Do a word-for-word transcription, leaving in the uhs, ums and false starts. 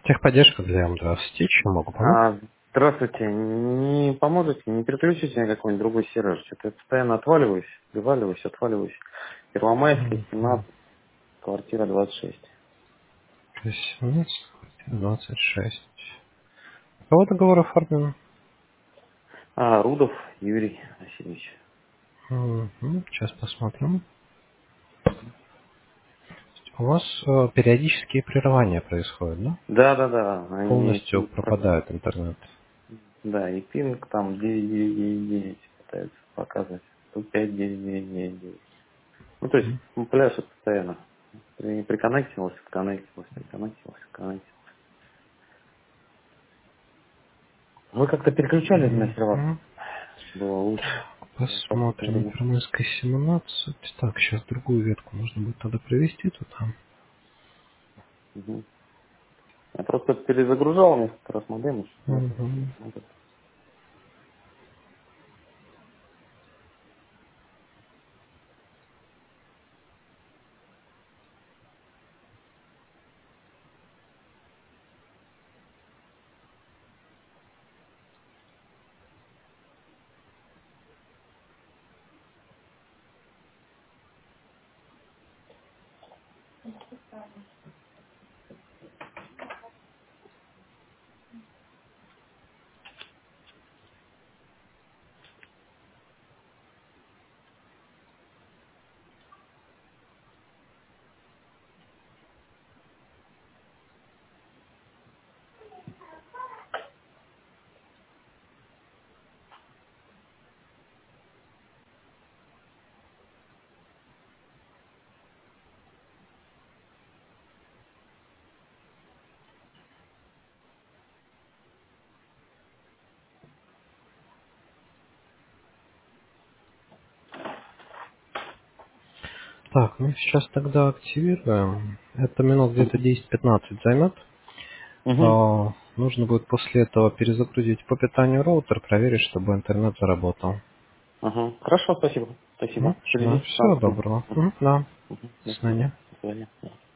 Техподдержка для эм два Stitch. Могу помочь? А, здравствуйте. Не поможете, не переключите на какой-нибудь другой сервер? Что-то я постоянно отваливаюсь, вываливаюсь, отваливаюсь. Первомайский, Угу. семнадцать, квартира двадцать шесть. семнадцать, двадцать шесть. Кого договор оформлен? А, Рудов Юрий Васильевич. Угу. Сейчас посмотрим. У вас э, периодические прерывания происходят, да? Да, да, да. Они, Полностью пропадает интернет. да, и пинг там девять девять девять девять пытаются показывать. Тут пять девять девять девять девять. Ну, то есть, ну, пляшет постоянно. При- Приконнектился, приконнектился, приконнектился, приконнектился. Вы как-то переключали на сервак? Угу. Было лучше. Я последний Посмотрим. раз. Первомайская семнадцать. Так, сейчас другую ветку нужно будет тогда провести туда. Мгм. Я просто перезагружал несколько раз модем, еще смотрел. Угу. Смотрел. Так, ну сейчас тогда активируем. Это минут где-то десять-пятнадцать займет. Угу. А, нужно будет после этого перезагрузить по питанию роутер, проверить, чтобы интернет заработал. Ага. Хорошо, спасибо. Ну, Спасибо. Через да, всего десять-пятнадцать минут. доброго. Угу. М, Да, Угу. до До свидания. свидания. До свидания.